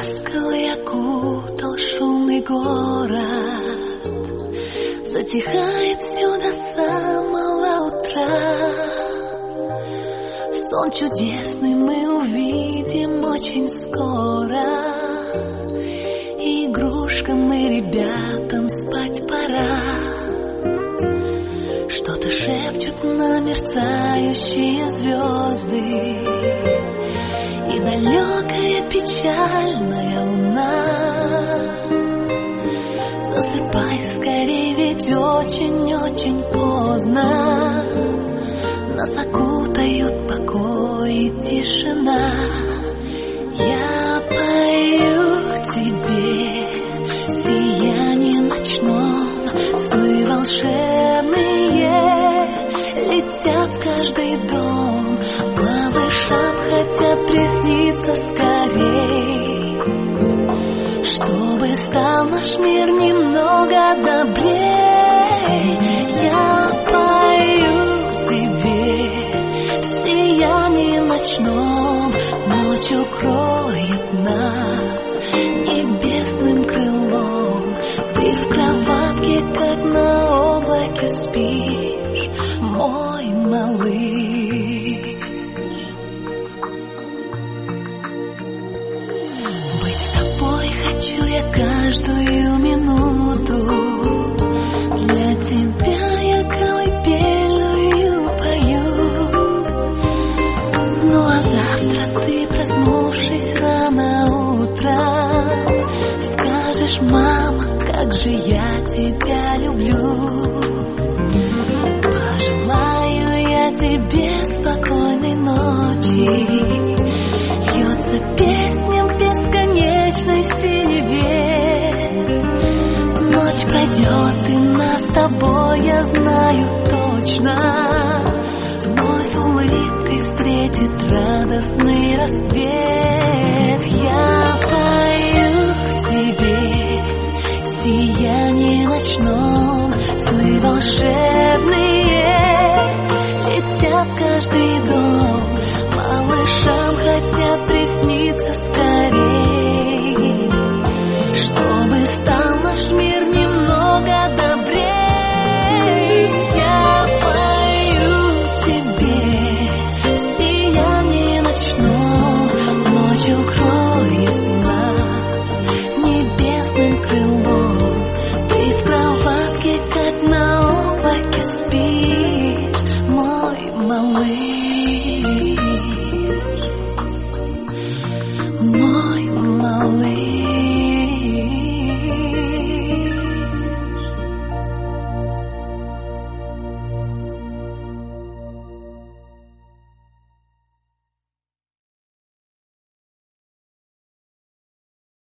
ласковый окутал шумный город. Затихает все до самого утра. Сон чудесный мы увидим очень скоро. И игрушкам и ребятам спать пора. Что-то шепчут на мерцающие звезды. И далекая печальная луна. Засыпай скорей, ведь очень-очень поздно. Нас окутают покой и тишина. Я пою тебе в сиянии ночном. Сны волшебные летят в каждый дом. Малышам хотят присниться скорей, чтобы стал наш мир немного добрей. Я пою тебе в сиянии ночном. Ночь укроет нас небесным крылом. Ты в кроватке, как на облаке, спишь, мой малыш. Быть с тобой хочу я каждую минуту. Для тебя я колыбельную пою. Ну а завтра ты, проснувшись рано утром, скажешь: мама, как же я тебя люблю. Пожелаю я тебе спокойной ночи. Льется песня в бесконечной синеве. Ночь пройдет, и нас с тобой, я знаю точно, вновь улыбкой встретит радостный рассвет. Я пою к тебе в сиянии ночном. Сны волшебные летят в каждый дом.